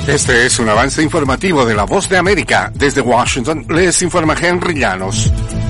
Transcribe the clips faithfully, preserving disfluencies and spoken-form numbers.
Este es un avance informativo de La Voz de América. Desde Washington les informa Henry Llanos.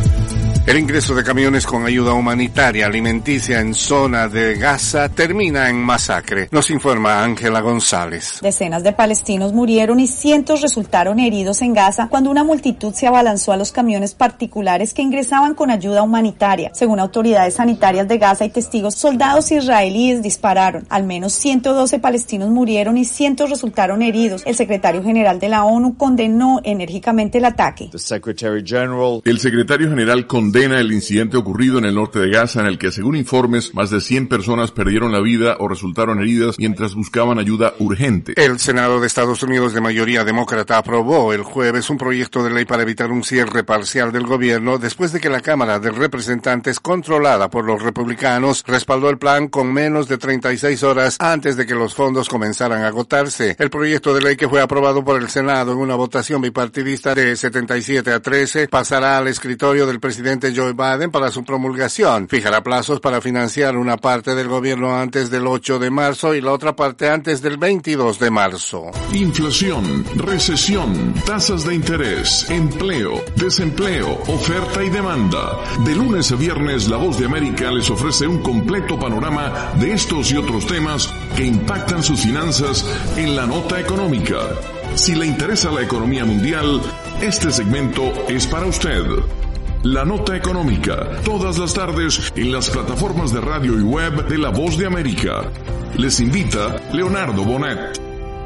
El ingreso de camiones con ayuda humanitaria alimenticia en zona de Gaza termina en masacre. Nos informa Ángela González. Decenas de palestinos murieron y cientos resultaron heridos en Gaza cuando una multitud se abalanzó a los camiones particulares que ingresaban con ayuda humanitaria. Según autoridades sanitarias de Gaza y testigos, soldados israelíes dispararon. Al menos ciento doce palestinos murieron y cientos resultaron heridos. El secretario general de la ONU condenó enérgicamente el ataque. The Secretary General... El secretario general condena el incidente ocurrido en el norte de Gaza, en el que, según informes, más de cien personas perdieron la vida o resultaron heridas mientras buscaban ayuda urgente. El Senado de Estados Unidos, de mayoría demócrata, aprobó el jueves un proyecto de ley para evitar un cierre parcial del gobierno después de que la Cámara de Representantes, controlada por los republicanos, respaldó el plan con menos de treinta y seis horas antes de que los fondos comenzaran a agotarse. El proyecto de ley, que fue aprobado por el Senado en una votación bipartidista de setenta y siete a trece, pasará al escritorio del presidente Joe Biden para su promulgación. Fijará plazos para financiar una parte del gobierno antes del ocho de marzo y la otra parte antes del veintidós de marzo. Inflación, recesión, tasas de interés, empleo, desempleo, oferta y demanda. De lunes a viernes, La Voz de América les ofrece un completo panorama de estos y otros temas que impactan sus finanzas en la nota económica. Si le interesa la economía mundial, este segmento es para usted. La Nota Económica, todas las tardes en las plataformas de radio y web de La Voz de América. Les invita Leonardo Bonet.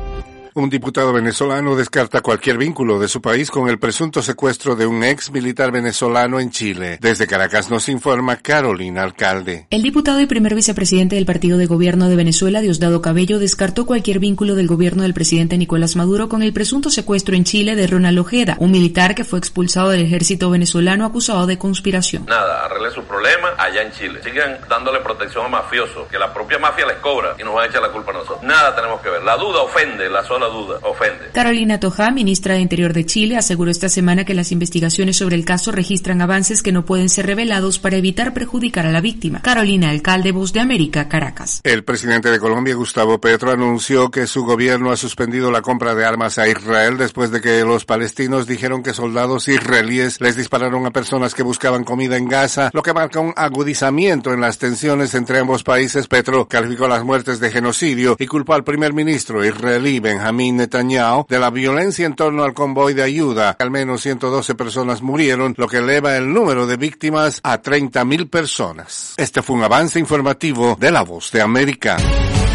Un diputado venezolano descarta cualquier vínculo de su país con el presunto secuestro de un ex militar venezolano en Chile. Desde Caracas nos informa Carolina Alcalde. El diputado y primer vicepresidente del Partido de Gobierno de Venezuela, Diosdado Cabello, descartó cualquier vínculo del gobierno del presidente Nicolás Maduro con el presunto secuestro en Chile de Ronald Ojeda, un militar que fue expulsado del ejército venezolano acusado de conspiración. Nada, arregle sus problemas allá en Chile. Sigan dándole protección a mafiosos, que la propia mafia les cobra y nos van a echar la culpa a nosotros. Nada tenemos que ver. La duda ofende, la sola duda ofende. Carolina Toja, ministra de Interior de Chile, aseguró esta semana que las investigaciones sobre el caso registran avances que no pueden ser revelados para evitar perjudicar a la víctima. Carolina Alcalde, Voz de América, Caracas. El presidente de Colombia, Gustavo Petro, anunció que su gobierno ha suspendido la compra de armas a Israel después de que los palestinos dijeron que soldados israelíes les dispararon a personas que buscaban comida en Gaza, lo que marca un agudizamiento en las tensiones entre ambos países. Petro calificó las muertes de genocidio y culpó al primer ministro israelí Benjamín Netanyahu de la violencia en torno al convoy de ayuda. Al menos ciento doce personas murieron, lo que eleva el número de víctimas a treinta mil personas. Este fue un avance informativo de La Voz de América.